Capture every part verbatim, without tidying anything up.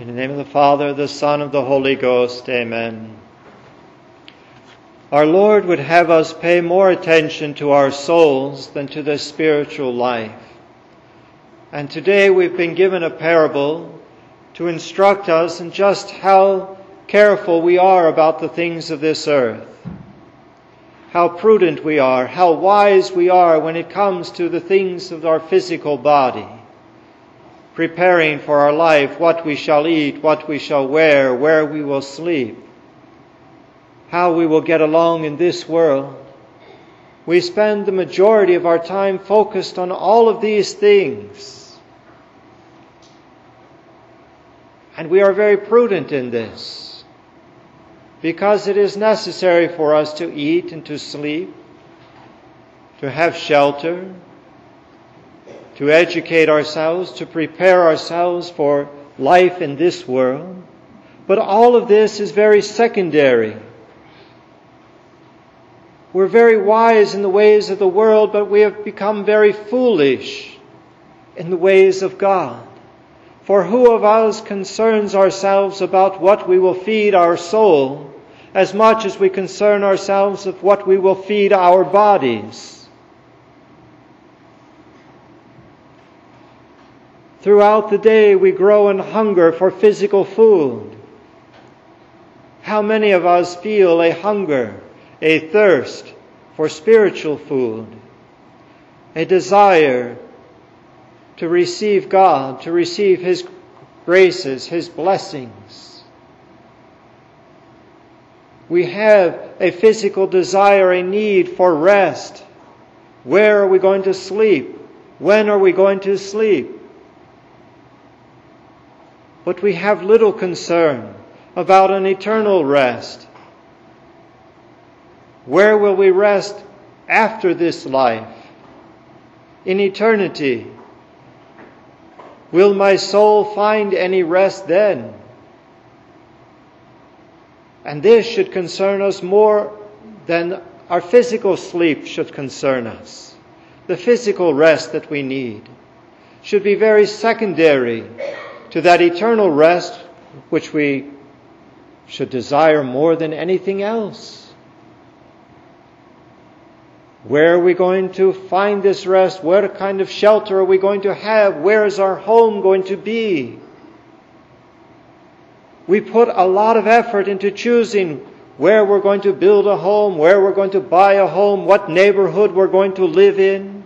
In the name of the Father, the Son, and the Holy Ghost, amen. Our Lord would have us pay more attention to our souls than to the spiritual life. And today we've been given a parable to instruct us in just how careful we are about the things of this earth. How prudent we are, how wise we are when it comes to the things of our physical body. Preparing for our life, what we shall eat, what we shall wear, where we will sleep, how we will get along in this world. We spend the majority of our time focused on all of these things. And we are very prudent in this, because it is necessary for us to eat and to sleep, to have shelter, to educate ourselves, to prepare ourselves for life in this world. But all of this is very secondary. We're very wise in the ways of the world, but we have become very foolish in the ways of God. For who of us concerns ourselves about what we will feed our soul as much as we concern ourselves of what we will feed our bodies? Throughout the day we grow in hunger for physical food. How many of us feel a hunger, a thirst for spiritual food, a desire to receive God, to receive His graces, His blessings? We have a physical desire, a need for rest. Where are we going to sleep? When are we going to sleep? But we have little concern about an eternal rest. Where will we rest after this life? In eternity? Will my soul find any rest then? And this should concern us more than our physical sleep should concern us. The physical rest that we need should be very secondary to that eternal rest which we should desire more than anything else. Where are we going to find this rest? What kind of shelter are we going to have? Where is our home going to be? We put a lot of effort into choosing where we're going to build a home, where we're going to buy a home, what neighborhood we're going to live in,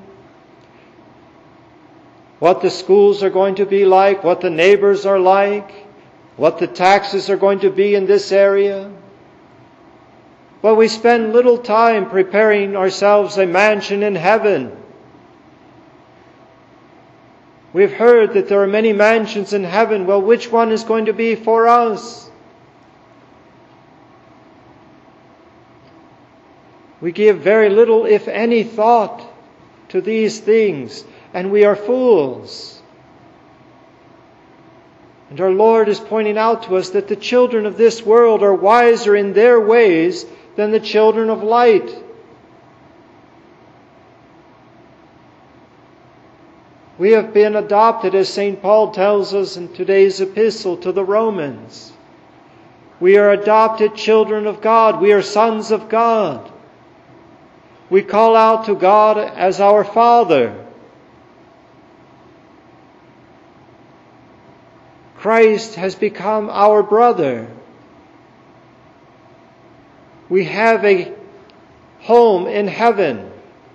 what the schools are going to be like, what the neighbors are like, what the taxes are going to be in this area. But we spend little time preparing ourselves a mansion in heaven. We've heard that there are many mansions in heaven. Well, which one is going to be for us? We give very little, if any, thought to these things. And we are fools. And our Lord is pointing out to us that the children of this world are wiser in their ways than the children of light. We have been adopted, as Saint Paul tells us in today's epistle to the Romans. We are adopted children of God. We are sons of God. We call out to God as our Father. Christ has become our brother. We have a home in heaven.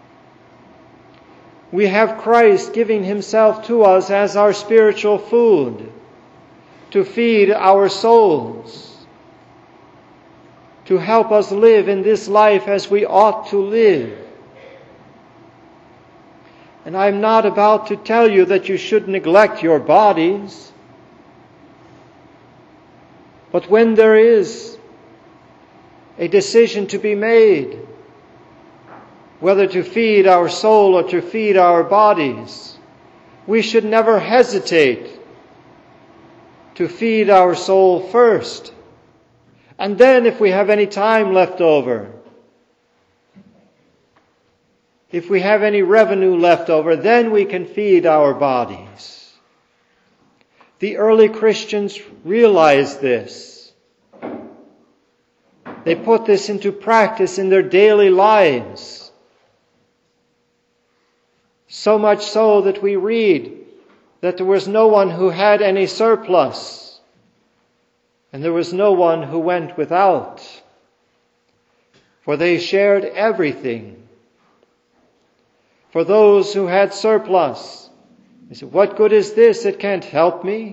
We have Christ giving Himself to us as our spiritual food, to feed our souls, to help us live in this life as we ought to live. And I'm not about to tell you that you should neglect your bodies. But when there is a decision to be made, whether to feed our soul or to feed our bodies, we should never hesitate to feed our soul first. And then, if we have any time left over, if we have any revenue left over, then we can feed our bodies. The early Christians realized this. They put this into practice in their daily lives. So much so that we read that there was no one who had any surplus, and there was no one who went without, for they shared everything. For those who had surplus, they said, "What good is this? It can't help me.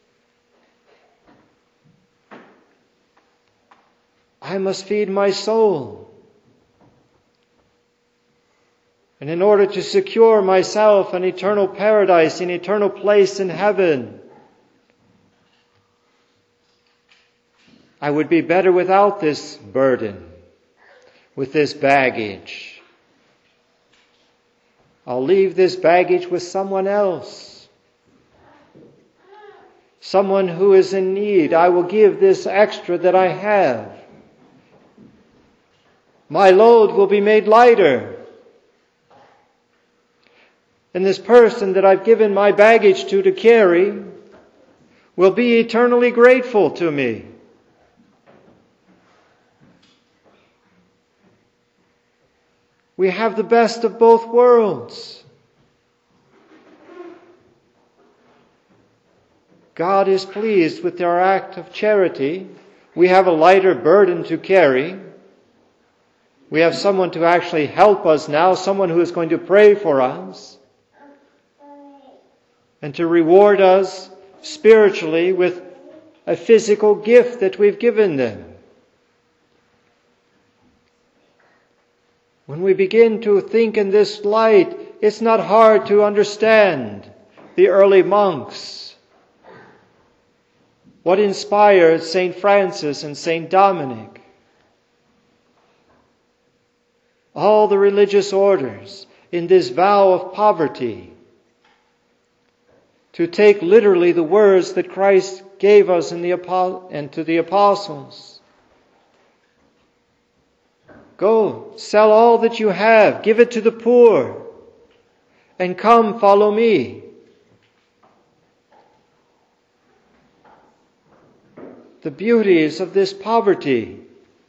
I must feed my soul. And in order to secure myself an eternal paradise, an eternal place in heaven, I would be better without this burden, with this baggage. I'll leave this baggage with someone else. Someone who is in need. I will give this extra that I have. My load will be made lighter. And this person that I've given my baggage to to carry will be eternally grateful to me." We have the best of both worlds. God is pleased with our act of charity. We have a lighter burden to carry. We have someone to actually help us now, someone who is going to pray for us and to reward us spiritually with a physical gift that we've given them. When we begin to think in this light, it's not hard to understand the early monks. What inspired Saint Francis and Saint Dominic? All the religious orders in this vow of poverty, to take literally the words that Christ gave us in the and to the apostles. Go, sell all that you have, give it to the poor, and come follow me. The beauties of this poverty,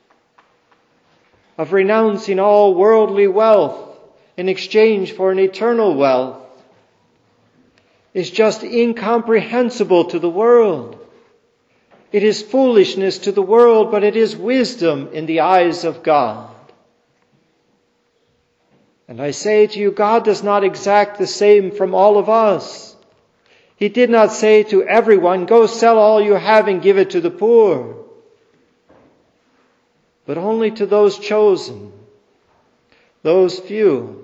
of renouncing all worldly wealth in exchange for an eternal wealth, is just incomprehensible to the world. It is foolishness to the world, but it is wisdom in the eyes of God. And I say to you, God does not exact the same from all of us. He did not say to everyone, "Go sell all you have and give it to the poor," but only to those chosen, those few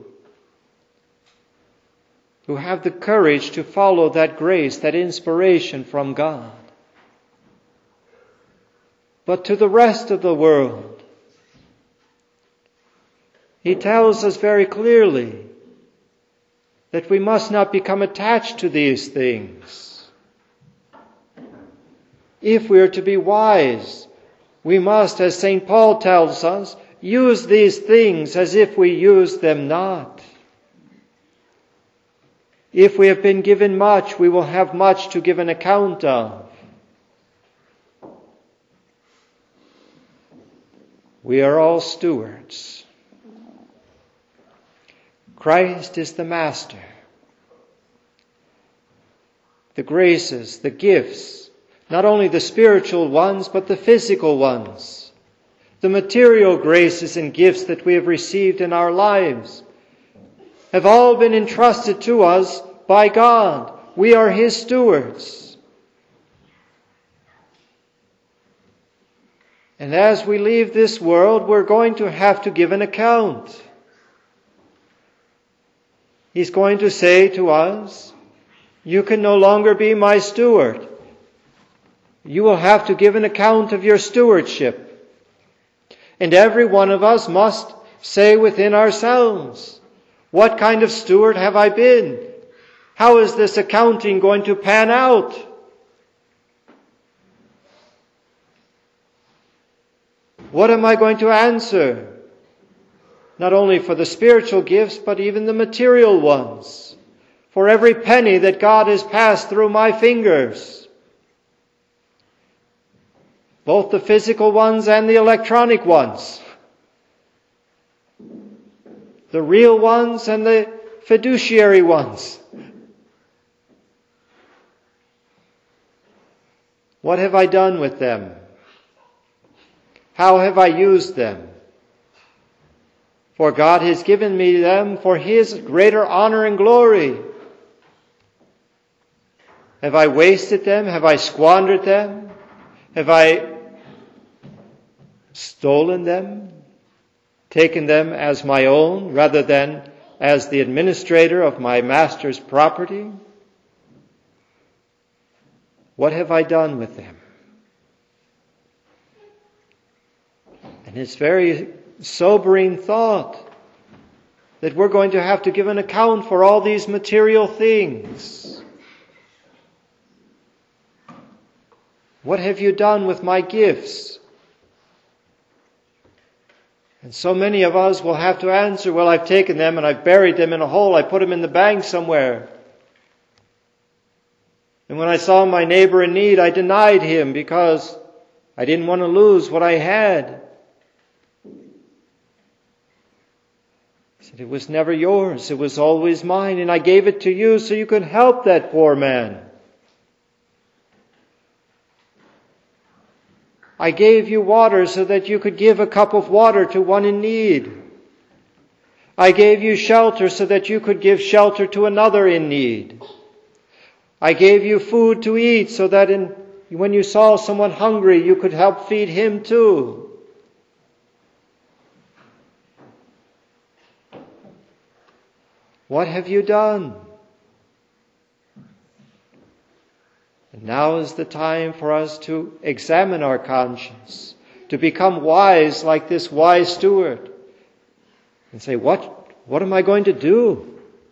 who have the courage to follow that grace, that inspiration from God. But to the rest of the world, He tells us very clearly that we must not become attached to these things. If we are to be wise, we must, as Saint Paul tells us, use these things as if we use them not. If we have been given much, we will have much to give an account of. We are all stewards. Christ is the master. The graces, the gifts, not only the spiritual ones, but the physical ones, the material graces and gifts that we have received in our lives, have all been entrusted to us by God. We are His stewards. And as we leave this world, we're going to have to give an account. He's going to say to us, "You can no longer be my steward. You will have to give an account of your stewardship." And every one of us must say within ourselves, "What kind of steward have I been? How is this accounting going to pan out?" What am I going to answer? Not only for the spiritual gifts, but even the material ones. for every penny that God has passed through my fingers, both the physical ones and the electronic ones, the real ones and the fiduciary ones. What have I done with them? How have I used them? For God has given me them for His greater honor and glory. Have I wasted them? Have I squandered them? Have I stolen them? Taken them as my own rather than as the administrator of my master's property? What have I done with them? And it's very sobering thought that we're going to have to give an account for all these material things. What have you done with my gifts? And so many of us will have to answer, well, I've taken them and I've buried them in a hole. I put them in the bank somewhere. And when I saw my neighbor in need, I denied him because I didn't want to lose what I had. He said, it was never yours. It was always mine. And I gave it to you so you could help that poor man. I gave you water so that you could give a cup of water to one in need. I gave you shelter so that you could give shelter to another in need. I gave you food to eat so that in, when you saw someone hungry, you could help feed him too. What have you done? And now is the time for us to examine our conscience, to become wise like this wise steward, and say, what, what am I going to do?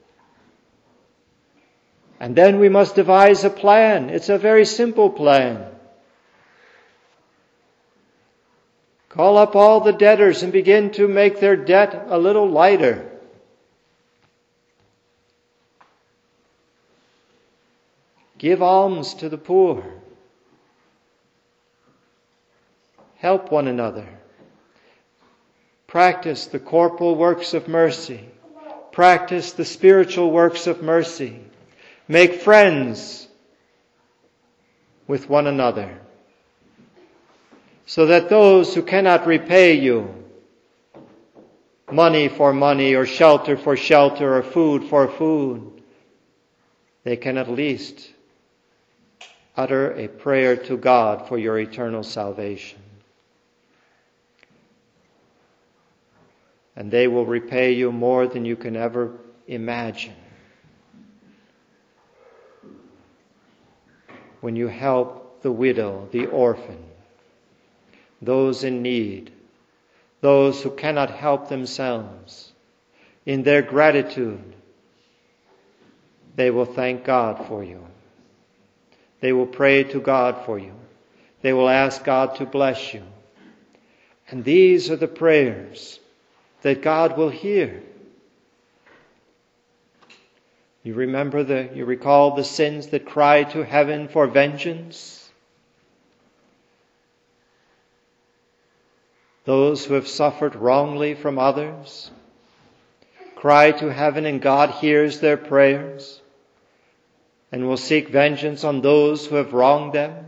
And then we must devise a plan. It's a very simple plan. Call up all the debtors and begin to make their debt a little lighter. Give alms to the poor. Help one another. Practice the corporal works of mercy. Practice the spiritual works of mercy. Make friends with one another, so that those who cannot repay you, money for money or shelter for shelter or food for food, they can at least utter a prayer to God for your eternal salvation. And they will repay you more than you can ever imagine. When you help the widow, the orphan, those in need, those who cannot help themselves, in their gratitude, they will thank God for you. They will pray to God for you. They will ask God to bless you. And these are the prayers that God will hear. You remember the, you recall the sins that cry to heaven for vengeance? Those who have suffered wrongly from others cry to heaven, and God hears their prayers and will seek vengeance on those who have wronged them.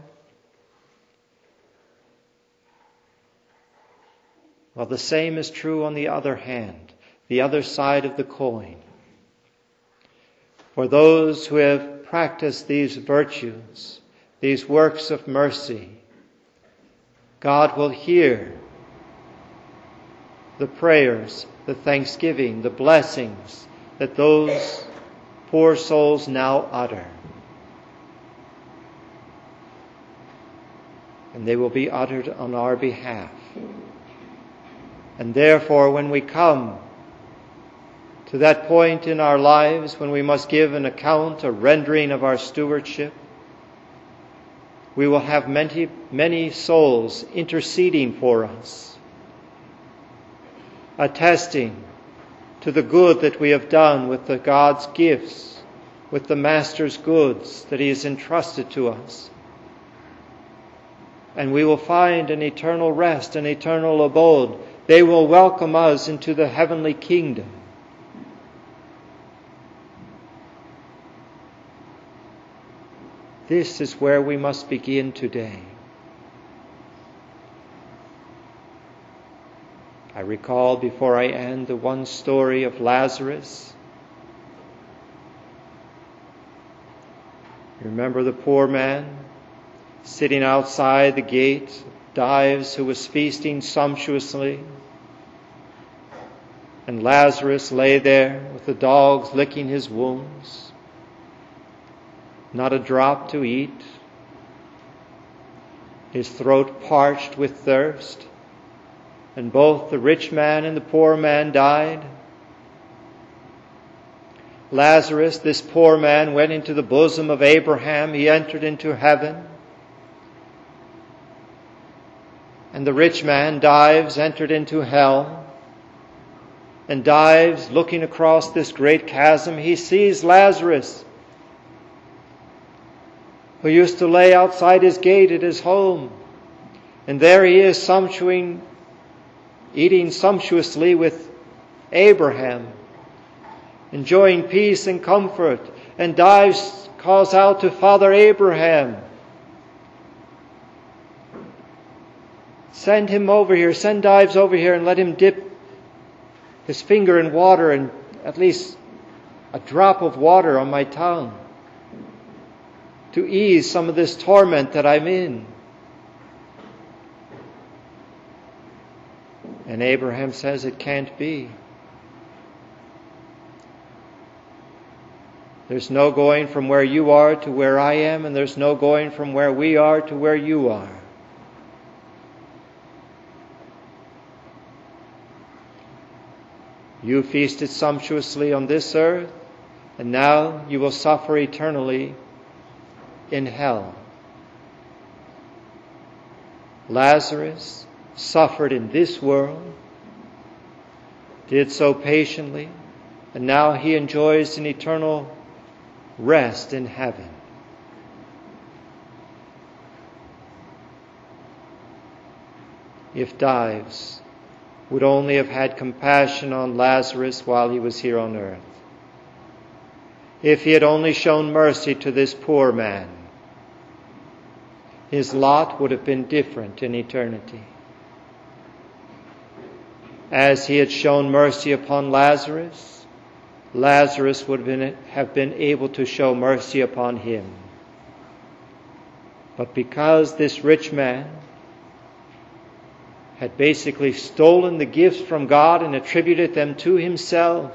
Well, the same is true on the other hand, the other side of the coin. For those who have practiced these virtues, these works of mercy, God will hear the prayers, the thanksgiving, the blessings that those poor souls now utter. And they will be uttered on our behalf. And therefore, when we come to that point in our lives when we must give an account, a rendering of our stewardship, we will have many, many souls interceding for us, attesting to the good that we have done with the God's gifts with the Master's goods that He has entrusted to us. And we will find an eternal rest, an eternal abode. They will welcome us into the heavenly kingdom. This is where we must begin today. I recall before I end the one story of Lazarus. You remember the poor man sitting outside the gate of Dives, who was feasting sumptuously. And Lazarus lay there with the dogs licking his wounds. Not a drop to eat. His throat parched with thirst. And both the rich man and the poor man died. Lazarus, this poor man, went into the bosom of Abraham. He entered into heaven. And the rich man, Dives, entered into hell. And Dives, looking across this great chasm, he sees Lazarus, who used to lay outside his gate at his home. And there he is, sumptuing, eating sumptuously with Abraham, enjoying peace and comfort. And Dives calls out to Father Abraham, send him over here, send Dives over here and let him dip his finger in water and at least a drop of water on my tongue to ease some of this torment that I'm in. And Abraham says it can't be. There's no going from where you are to where I am, and there's no going from where we are to where you are. You feasted sumptuously on this earth, and now you will suffer eternally in hell. Lazarus suffered in this world, did so patiently, and now he enjoys an eternal rest in heaven. If Dives would only have had compassion on Lazarus while he was here on earth, if he had only shown mercy to this poor man, his lot would have been different in eternity. As he had shown mercy upon Lazarus, Lazarus would have been, have been able to show mercy upon him. But because this rich man had basically stolen the gifts from God and attributed them to himself,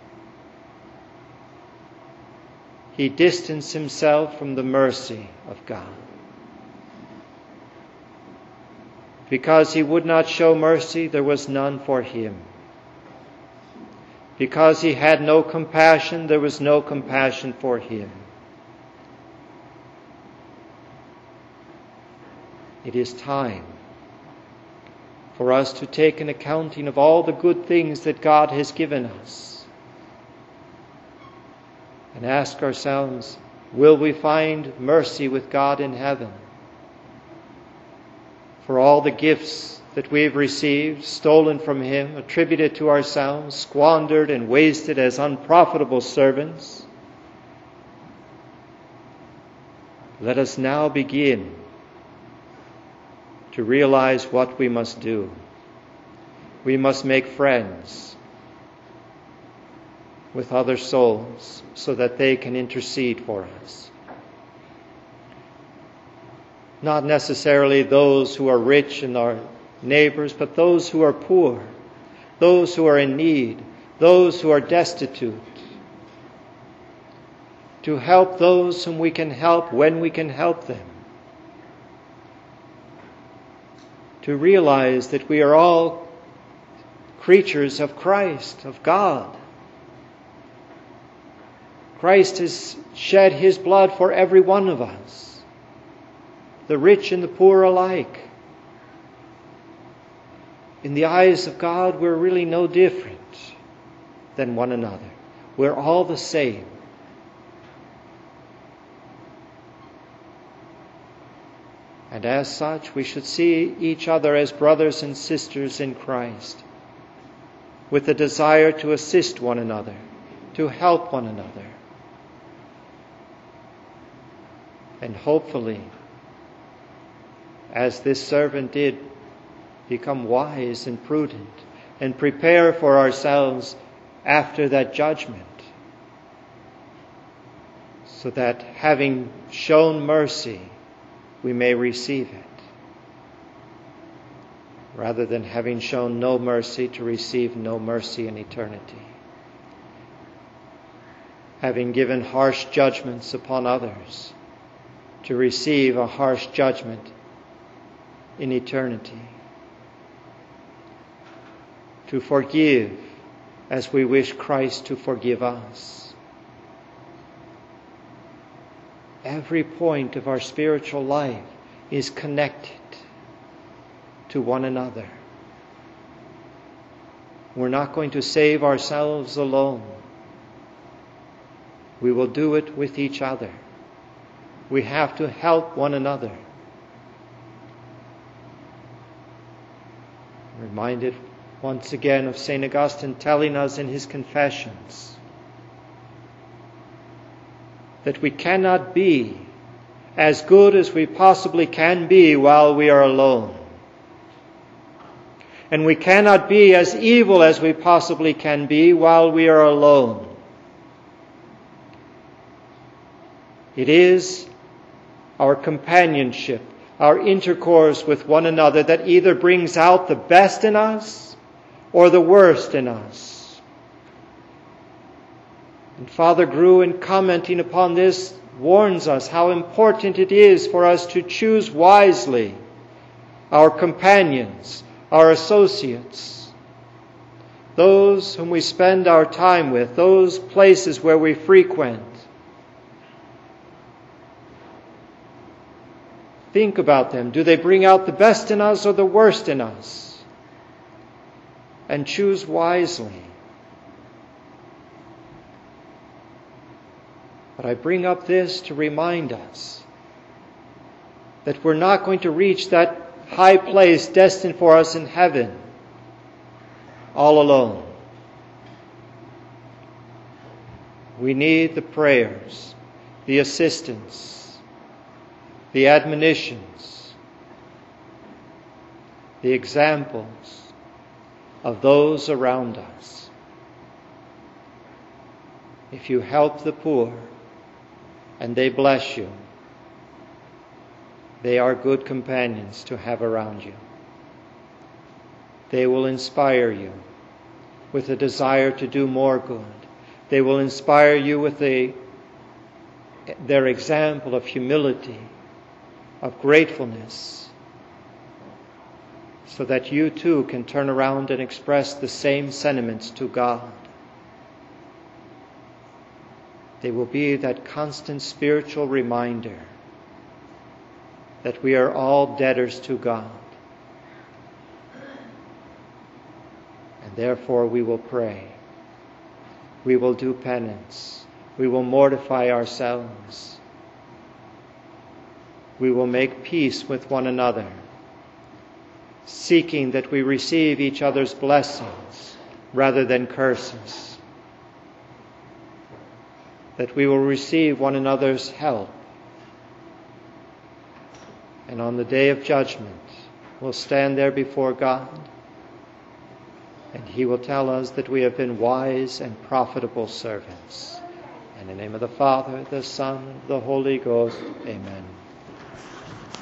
he distanced himself from the mercy of God. Because he would not show mercy, there was none for him. Because he had no compassion, there was no compassion for him. It is time for us to take an accounting of all the good things that God has given us and ask ourselves, will we find mercy with God in heaven? For all the gifts that we have received, stolen from Him, attributed to ourselves, squandered and wasted as unprofitable servants, let us now begin to realize what we must do. We must make friends with other souls so that they can intercede for us. Not necessarily those who are rich and our neighbors, but those who are poor, those who are in need, those who are destitute. To help those whom we can help when we can help them. To realize that we are all creatures of Christ, of God. Christ has shed His blood for every one of us, the rich and the poor alike. In the eyes of God, we're really no different than one another. We're all the same. And as such, we should see each other as brothers and sisters in Christ, with the desire to assist one another, to help one another. And hopefully, as this servant did, become wise and prudent and prepare for ourselves after that judgment, so that having shown mercy, we may receive it, rather than having shown no mercy to receive no mercy in eternity. Having given harsh judgments upon others, to receive a harsh judgment in eternity. To forgive as we wish Christ to forgive us. Every point of our spiritual life is connected to one another. We're not going to save ourselves alone. We will do it with each other. We have to help one another. I'm reminded once again of Saint Augustine telling us in his Confessions that we cannot be as good as we possibly can be while we are alone. And we cannot be as evil as we possibly can be while we are alone. It is our companionship, our intercourse with one another that either brings out the best in us or the worst in us. And Father Grue, commenting upon this, warns us how important it is for us to choose wisely our companions, our associates, those whom we spend our time with, those places where we frequent. Think about them. Do they bring out the best in us or the worst in us? And choose wisely. But I bring up this to remind us that we're not going to reach that high place destined for us in heaven all alone. We need the prayers, the assistance, the admonitions, the examples of those around us. If you help the poor and they bless you, they are good companions to have around you. They will inspire you with a desire to do more good. They will inspire you with a, their example of humility, of gratefulness, so that you too can turn around and express the same sentiments to God. They will be that constant spiritual reminder that we are all debtors to God. And therefore we will pray. We will do penance. We will mortify ourselves. We will make peace with one another, seeking that we receive each other's blessings rather than curses. That we will receive one another's help. And on the day of judgment, we'll stand there before God, and He will tell us that we have been wise and profitable servants. In the name of the Father, the Son, and the Holy Ghost, amen.